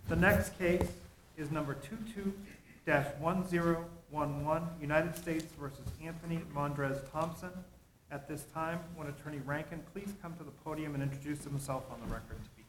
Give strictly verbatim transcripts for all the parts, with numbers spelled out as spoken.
The next case is number two-two dash one zero one one, United States versus Anthony Mondrez Thompson. At this time, would Attorney Rankin please come to the podium and introduce himself on the record to begin.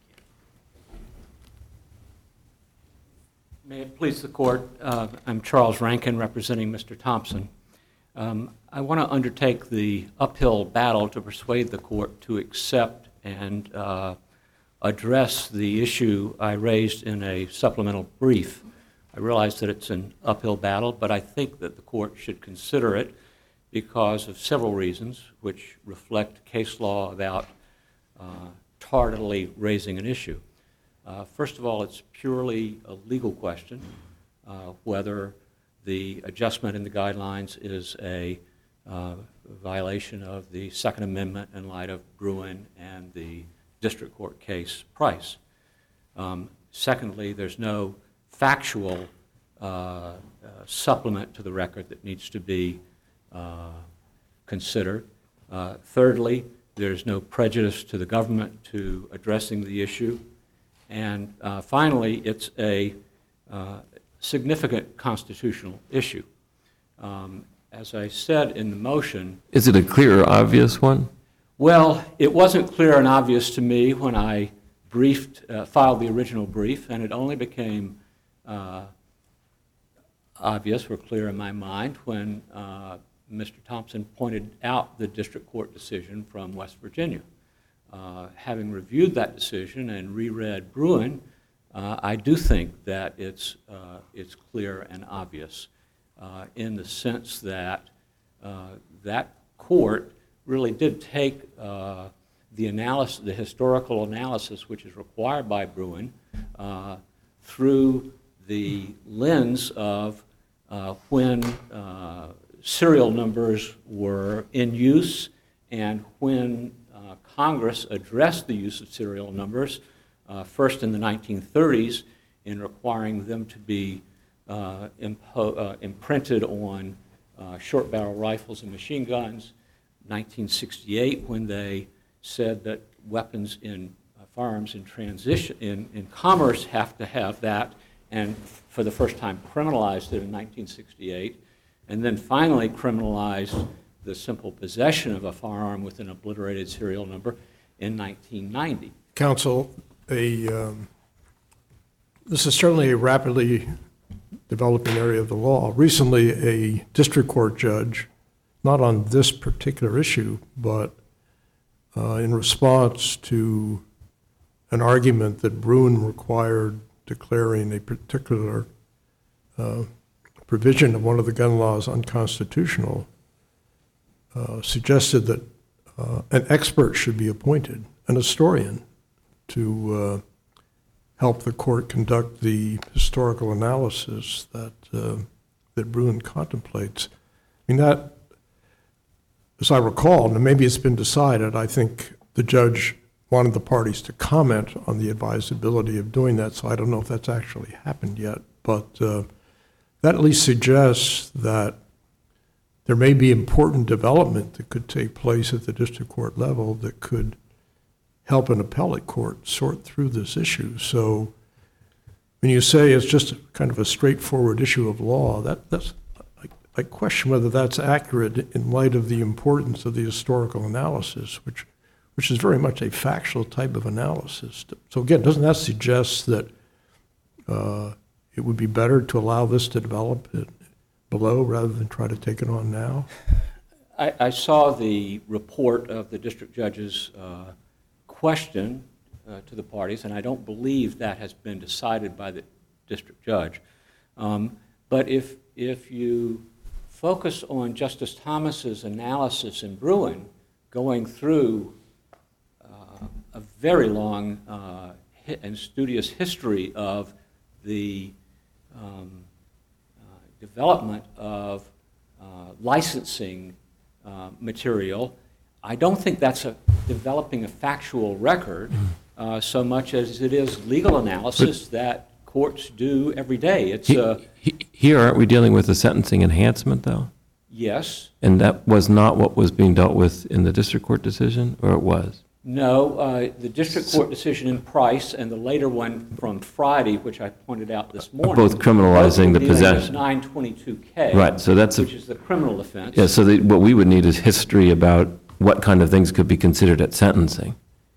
May it please the Court, uh, I'm Charles Rankin representing Mister Thompson. Um, I want to undertake the uphill battle to persuade the Court to accept and uh, address the issue I raised in a supplemental brief. I realize that it's an uphill battle, but I think that the Court should consider it because of several reasons which reflect case law about uh, tardily raising an issue. Uh, first of all, it's purely a legal question, uh, whether the adjustment in the guidelines is a uh, violation of the Second Amendment in light of Bruin and the district court case Price. Um, secondly, there's no factual uh, uh, supplement to the record that needs to be uh, considered. Uh, thirdly, there's no prejudice to the government to addressing the issue. And uh, finally, it's a uh, significant constitutional issue. Um, as I said in the motion... Is it a clear or obvious one? Well, it wasn't clear and obvious to me when I briefed, uh, filed the original brief, and it only became uh, obvious or clear in my mind when uh, Mister Thompson pointed out the district court decision from West Virginia. Uh, having reviewed that decision and reread Bruin, uh, I do think that it's, uh, it's clear and obvious uh, in the sense that uh, that court really did take uh, the analysis, the historical analysis which is required by Bruin uh, through the lens of uh, when uh, serial numbers were in use and when uh, Congress addressed the use of serial numbers, uh, first in the nineteen thirties in requiring them to be uh, impo- uh, imprinted on uh, short barrel rifles and machine guns, nineteen sixty-eight when they said that weapons in uh, firearms in transition in, in commerce have to have that, and f- for the first time criminalized it in nineteen sixty-eight, and then finally criminalized the simple possession of a firearm with an obliterated serial number in nineteen ninety. Counsel, a um, this is certainly a rapidly developing area of the law. Recently, a district court judge, not on this particular issue, but uh, in response to an argument that Bruin required declaring a particular uh, provision of one of the gun laws unconstitutional, uh, suggested that uh, an expert should be appointed, an historian, to uh, help the court conduct the historical analysis that uh, that Bruin contemplates. I mean, that, as I recall, and maybe it's been decided, I think the judge wanted the parties to comment on the advisability of doing that, so I don't know if that's actually happened yet, but uh, that at least suggests that there may be important development that could take place at the district court level that could help an appellate court sort through this issue. So when you say it's just kind of a straightforward issue of law, that, that's I, I question whether that's accurate in light of the importance of the historical analysis, which which is very much a factual type of analysis. So again, doesn't that suggest that uh, it would be better to allow this to develop it below rather than try to take it on now? I, I saw the report of the district judge's uh, question uh, to the parties, and I don't believe that has been decided by the district judge. Um, but if if you focus on Justice Thomas's analysis in Bruin, going through uh, a very long uh, and studious history of the um, uh, development of uh, licensing uh, material, I don't think that's a developing a factual record uh, so much as it is legal analysis but that courts do every day. It's he, uh, he, here, aren't we dealing with a sentencing enhancement, though? Yes. And that was not what was being dealt with in the district court decision, or it was? No, uh, the district court decision in Price and the later one from Friday, which I pointed out this morning. Both criminalizing the possession. nine twenty-two K. Right, so that's a- Which is the criminal offense. Yeah, so the- what we would need is history about what kind of things could be considered at sentencing.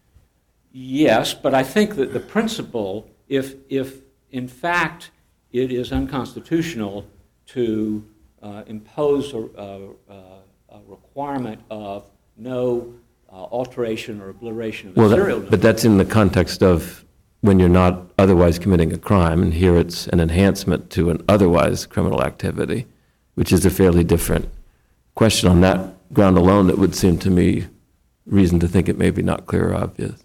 Yes, but I think that the principle, if, if in fact it is unconstitutional to uh, impose a, a, a requirement of no uh, alteration or obliteration of the Well, that- serial number. but that's in the context of when you're not otherwise committing a crime, and here it's an enhancement to an otherwise criminal activity, which is a fairly different question. On that ground alone, it would seem to me reason to think it may be not clear or obvious.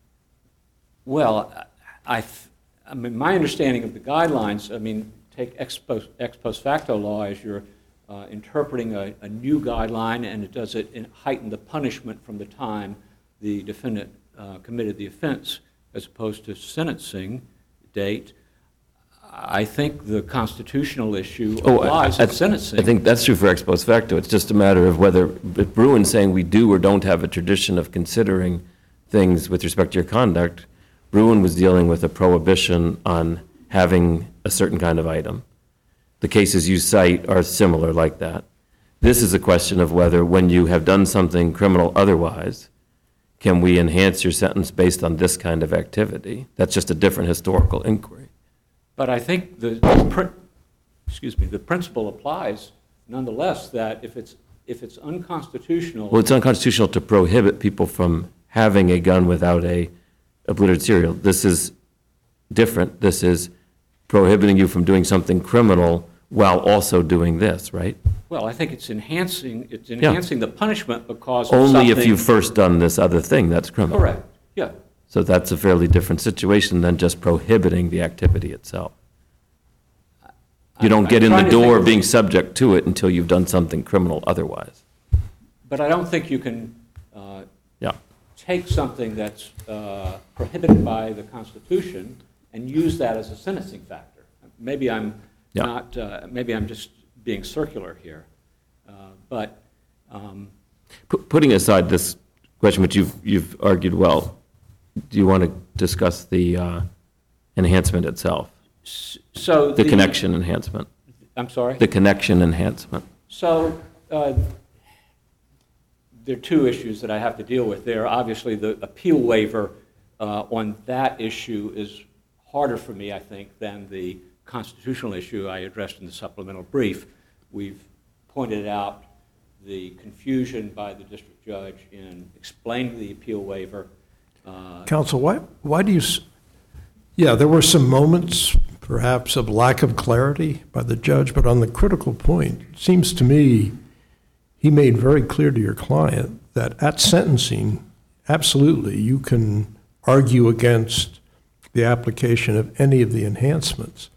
Well, I, I mean, my understanding of the guidelines, I mean, take ex post, ex post facto law as you're uh, interpreting a, a new guideline, and it does it in, heighten the punishment from the time the defendant uh, committed the offense as opposed to sentencing date. I think the constitutional issue Oh, applies I- at sentencing. I think that's true for ex post facto. It's just a matter of whether, if Bruin's saying we do or don't have a tradition of considering things with respect to your conduct, Bruin was dealing with a prohibition on having a certain kind of item. The cases you cite are similar like that. This is a question of whether, when you have done something criminal otherwise, can we enhance your sentence based on this kind of activity? That's just a different historical inquiry. But I think the, the prin- excuse me, the principle applies nonetheless, that if it's, if it's unconstitutional. Well, it's unconstitutional to prohibit people from having a gun without a obliterated serial. This is different. This is prohibiting you from doing something criminal while also doing this, right? Well, I think it's enhancing, it's enhancing the punishment because of Only if something- you've first done this other thing, that's criminal. Correct, yeah. So that's a fairly different situation than just prohibiting the activity itself. You don't I'm get in trying the to think door of- being subject to it until you've done something criminal otherwise. But I don't think you can uh, Yeah. take something that's uh, prohibited by the Constitution and use that as a sentencing factor. Maybe I'm Yeah. not, uh, maybe I'm just being circular here. Uh, But, um, Pu- Putting aside this question, which you've, you've argued well, do you want to discuss the uh, enhancement itself? s- so. The connection enhancement? I'm sorry? The connection enhancement? So, uh, there are two issues that I have to deal with there. Obviously, the appeal waiver uh, on that issue is harder for me, I think, than the constitutional issue I addressed in the supplemental brief. We've pointed out the confusion by the district judge in explaining the appeal waiver. Uh, Counsel, why, why do you, s- yeah, there were some moments perhaps of lack of clarity by the judge, but on the critical point, it seems to me he made very clear to your client that at sentencing, absolutely, you can argue against the application of any of the enhancements.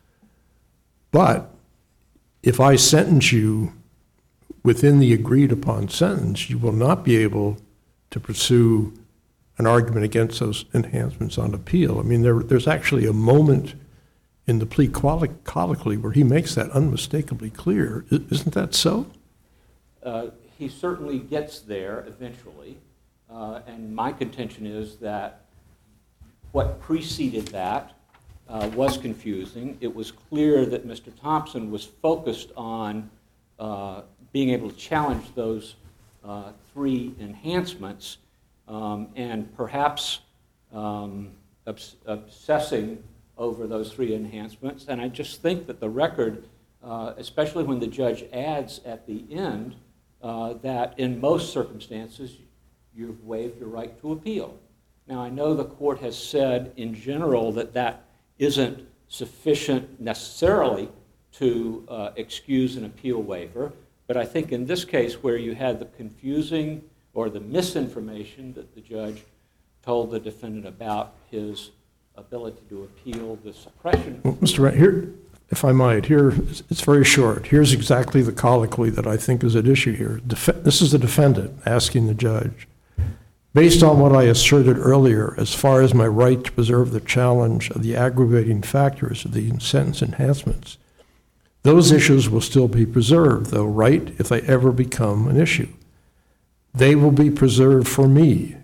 But if I sentence you within the agreed upon sentence, you will not be able to pursue an argument against those enhancements on appeal. I mean, there, there's actually a moment in the plea colloq- colloquy where he makes that unmistakably clear. I- Isn't that so? Uh, He certainly gets there eventually, uh, and my contention is that what preceded that uh, was confusing. It was clear that Mister Thompson was focused on uh, being able to challenge those uh, three enhancements, um, and perhaps um, obs- obsessing over those three enhancements. And I just think that the record, uh, especially when the judge adds at the end, Uh, that in most circumstances, you've waived your right to appeal. Now, I know the court has said in general that that isn't sufficient necessarily to uh, excuse an appeal waiver, but I think in this case where you had the confusing or the misinformation that the judge told the defendant about his ability to appeal the suppression. Well, Mister Wright, here, if I might, here, it's very short. Here's exactly the colloquy that I think is at issue here. Def- This is the defendant asking the judge, based on what I asserted earlier, as far as my right to preserve the challenge of the aggravating factors of the sentence enhancements, those issues will still be preserved, though, right, if they ever become an issue. They will be preserved for me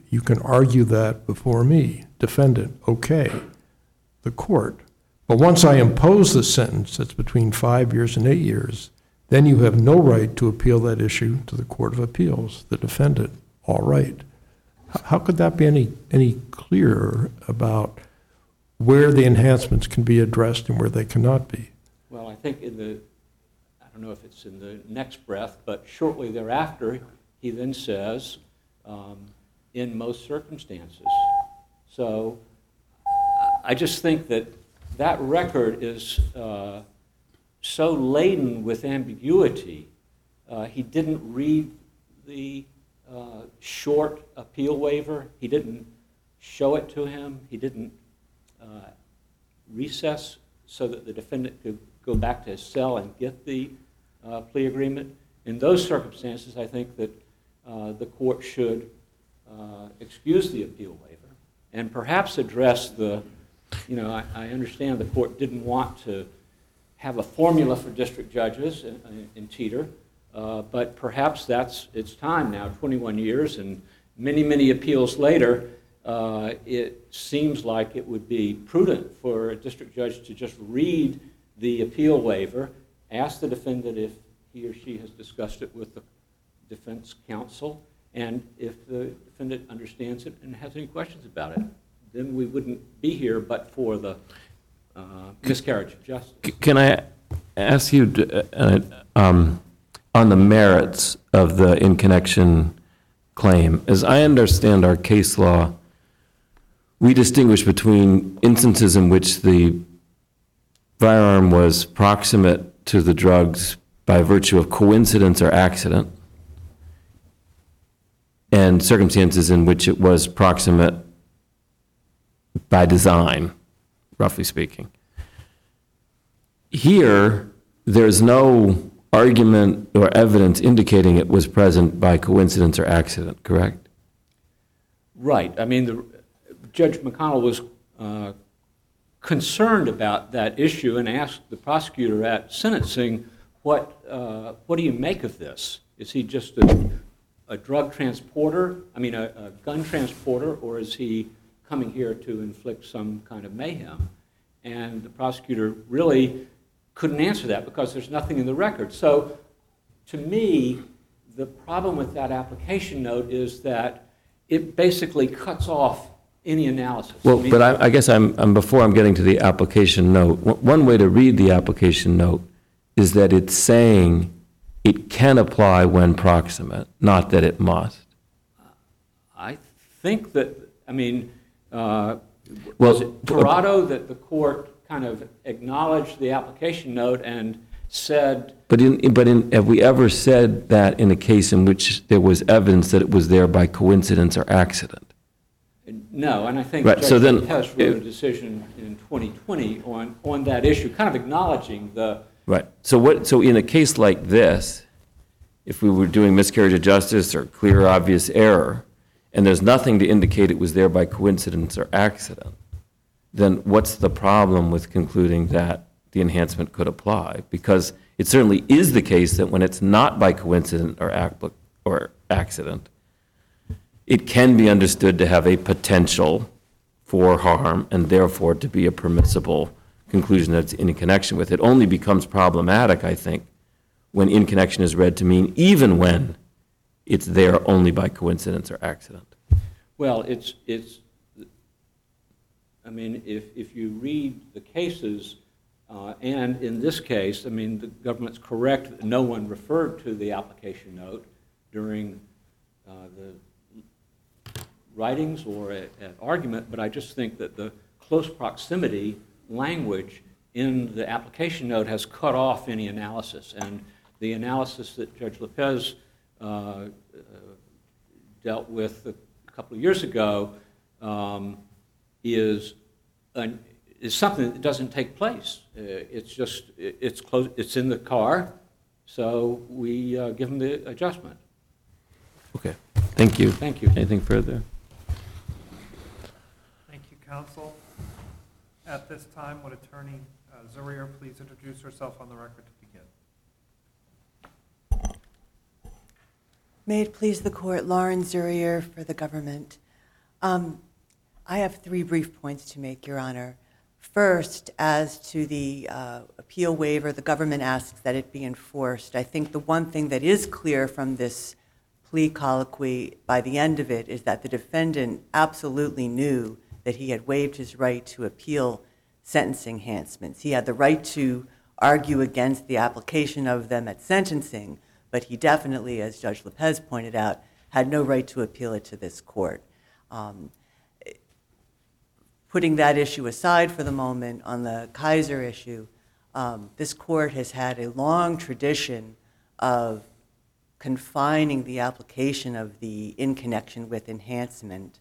You can argue that before me, defendant, okay, the court. But once I impose the sentence that's between five years and eight years, then you have no right to appeal that issue to the Court of Appeals, the defendant. All right. H- How could that be any, any clearer about where the enhancements can be addressed and where they cannot be? Well, I think in the, I don't know if it's in the next breath, but shortly thereafter, he then says, um, in most circumstances. So I just think that that record is uh, so laden with ambiguity. Uh, he didn't read the uh, short appeal waiver. He didn't show it to him. He didn't uh, recess so that the defendant could go back to his cell and get the uh, plea agreement. In those circumstances, I think that uh, the court should uh, excuse the appeal waiver and perhaps address the, you know, I, I understand the court didn't want to have a formula for district judges in, in Teeter, uh, but perhaps that's, it's time now, twenty-one years and many, many appeals later, uh, it seems like it would be prudent for a district judge to just read the appeal waiver, ask the defendant if he or she has discussed it with the defense counsel, and if the defendant understands it and has any questions about it, then we wouldn't be here but for the uh, miscarriage of justice. C- Can I ask you, to, uh, um, on the merits of the in-connection claim, as I understand our case law, we distinguish between instances in which the firearm was proximate to the drugs by virtue of coincidence or accident, and circumstances in which it was proximate by design, roughly speaking. Here, there's no argument or evidence indicating it was present by coincidence or accident, correct? Right. I mean, the, Judge McConnell was uh, concerned about that issue and asked the prosecutor at sentencing, what, uh, what do you make of this? Is he just a, a drug transporter, I mean a, a gun transporter, or is he coming here to inflict some kind of mayhem? And the prosecutor really couldn't answer that because there's nothing in the record. So to me, the problem with that application note is that it basically cuts off any analysis. Well, I mean, but I, I guess I'm, I'm, before I'm getting to the application note, one one way to read the application note is that it's saying it can apply when proximate, not that it must. I think that, I mean, uh, Well, was it Parado that the court kind of acknowledged the application note and said, But in, but in, have we ever said that in a case in which there was evidence that it was there by coincidence or accident? no, and I think Right, Judge so then Lopez wrote a decision in twenty twenty on, on that issue, kind of acknowledging the, Right. So what, so in a case like this, if we were doing miscarriage of justice or clear, obvious error, and there's nothing to indicate it was there by coincidence or accident, then what's the problem with concluding that the enhancement could apply? Because it certainly is the case that when it's not by coincidence or ac- or accident, it can be understood to have a potential for harm and therefore to be a permissible conclusion that's in connection with it. Only becomes problematic, I think, when in connection is read to mean even when it's there only by coincidence or accident. well, it's, it's, I mean, if, if you read the cases, uh, and in this case, I mean, the government's correct that no one referred to the application note during uh, the writings or at, at argument, but I just think that the close proximity language in the application note has cut off any analysis, and the analysis that Judge Lopez uh, uh, dealt with a couple of years ago um, is an, is something that doesn't take place. Uh, it's just it, it's close. It's in the car, so we uh, give them the adjustment. Okay, thank you. Thank you. Anything further? Thank you, counsel. At this time, would Attorney uh, Zurier please introduce herself on the record to begin? May it please the court, Lauren Zurier for the government. Um, I have three brief points to make, Your Honor. First, as to the uh, appeal waiver, the government asks that it be enforced. I think the one thing that is clear from this plea colloquy by the end of it is that the defendant absolutely knew that he had waived his right to appeal sentencing enhancements. He had the right to argue against the application of them at sentencing, but he definitely, as Judge Lopez pointed out, had no right to appeal it to this court. Um, putting that issue aside for the moment, on the Kaiser issue, um, this court has had a long tradition of confining the application of the in connection with enhancement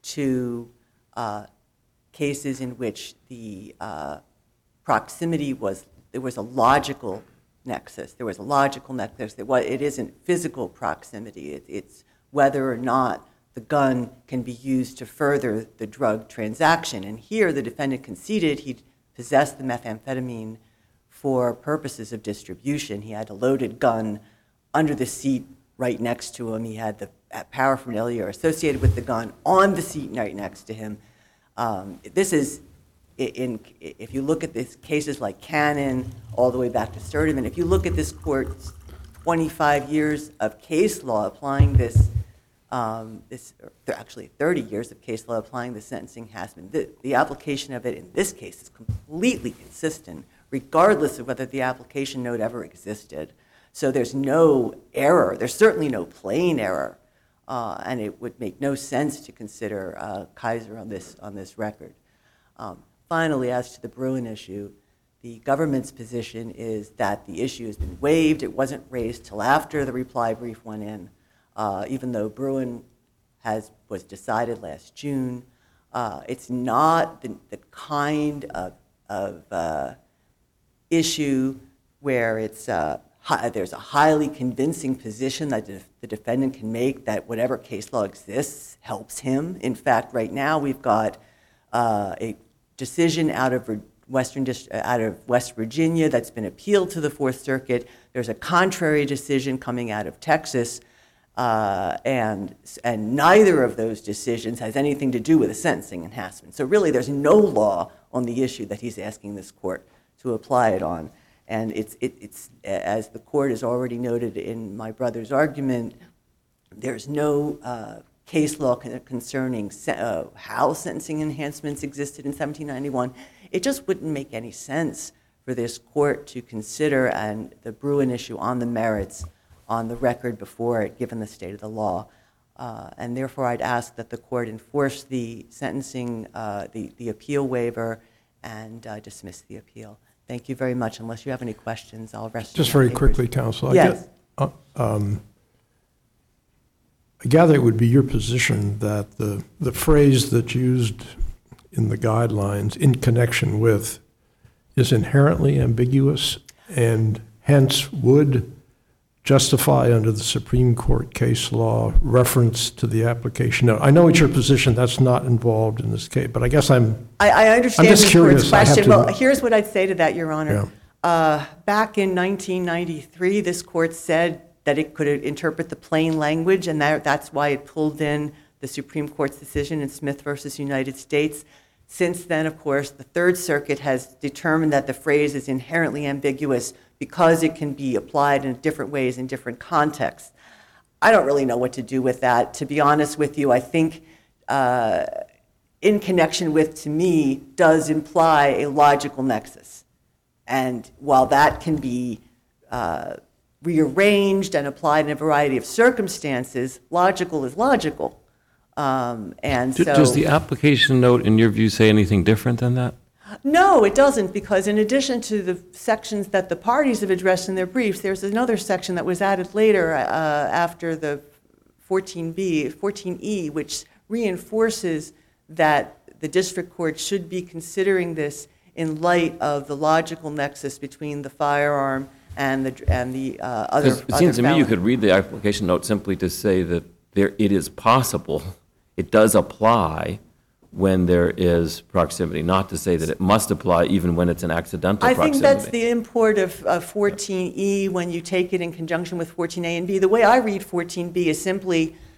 to uh, cases in which the uh, proximity was, there was a logical nexus. There was a logical nexus. It, was, it isn't physical proximity. It, it's whether or not the gun can be used to further the drug transaction. And here the defendant conceded he possessed the methamphetamine for purposes of distribution. He had a loaded gun under the seat right next to him. He had the paraphernalia associated with the gun on the seat right next to him. Um, this is, in, if you look at these cases like Cannon, all the way back to Sturdivant, if you look at this court's twenty-five years of case law applying this, um, this actually thirty years of case law applying the sentencing enhancement, the, the application of it in this case is completely consistent, regardless of whether the application note ever existed. So there's no error. There's certainly no plain error. Uh, and it would make no sense to consider uh, Kaiser on this, on this record. Um, finally, as to the Bruin issue, the government's position is that the issue has been waived. It wasn't raised till after the reply brief went in, uh, even though Bruin has, was decided last June. Uh, it's not the, the kind of, of uh, issue where it's uh, Hi, there's a highly convincing position that def- the defendant can make that whatever case law exists helps him. In fact, right now we've got uh, a decision out of Western Dist- out of West Virginia that's been appealed to the Fourth Circuit. There's a contrary decision coming out of Texas, uh, and and neither of those decisions has anything to do with a sentencing enhancement. So really, there's no law on the issue that he's asking this court to apply it on. And it's, it, it's, as the court has already noted in my brother's argument, there's no uh, case law con- concerning se- uh, how sentencing enhancements existed in seventeen ninety-one. It just wouldn't make any sense for this court to consider and the Bruin issue on the merits on the record before it, given the state of the law. Uh, and therefore, I'd ask that the court enforce the sentencing, uh, the, the appeal waiver, and uh, dismiss the appeal. Thank you very much. Unless you have any questions, I'll rest. Just very quickly, counsel. I Yes. get- uh, um, I gather it would be your position that the, the phrase that's used in the guidelines, "in connection with," is inherently ambiguous and hence would justify under the Supreme Court case law reference to the application. Now, I know it's your position that's not involved in this case, but I guess I'm, I, I understand I'm just the court's curious. I have question. to- Well, here's what I'd say to that, Your Honor. Yeah. Uh, back in nineteen ninety-three, this court said that it could interpret the plain language, and that, that's why it pulled in the Supreme Court's decision in Smith versus United States. Since then, of course, the Third Circuit has determined that the phrase is inherently ambiguous because it can be applied in different ways in different contexts. I don't really know what to do with that. To be honest with you, I think uh, in connection with, to me, does imply a logical nexus. And while that can be uh, rearranged and applied in a variety of circumstances, logical is logical. Um, and D- so, Does the application note, in your view, say anything different than that? no, it doesn't, because in addition to the sections that the parties have addressed in their briefs, there's another section that was added later uh, after the fourteen B, fourteen E, which reinforces that the district court should be considering this in light of the logical nexus between the firearm and the and the uh, other. 'Cause it seems to other me you felony. could read the application note simply to say that there, it is possible, it does apply when there is proximity, not to say that it must apply even when it's an accidental I proximity. think that's the import of uh, fourteen E when you take it in conjunction with fourteen A and B. The way I read fourteen B is simply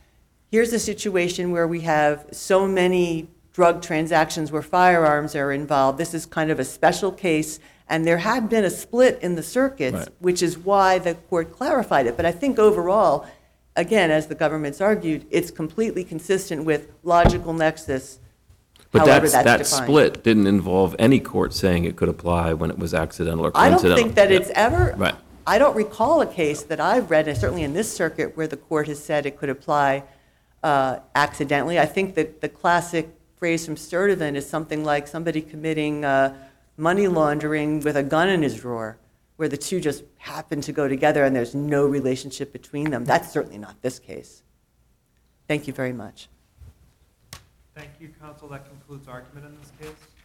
here's a situation where we have so many drug transactions where firearms are involved. This is kind of a special case, and there had been a split in the circuits, Right. which is why the court clarified it. But I think overall, again, as the government's argued, it's completely consistent with logical nexus, But however that's, that's that defined. split didn't involve any court saying it could apply when it was accidental or I don't coincidental. think that Yeah. it's ever, Right. I don't recall a case that I've read, and certainly in this circuit, where the court has said it could apply uh, accidentally. I think that the classic phrase from Sturtevant is something like somebody committing uh, money laundering with a gun in his drawer, where the two just happen to go together and there's no relationship between them. That's certainly not this case. Thank you very much. Thank you, counsel. That concludes argument in this case.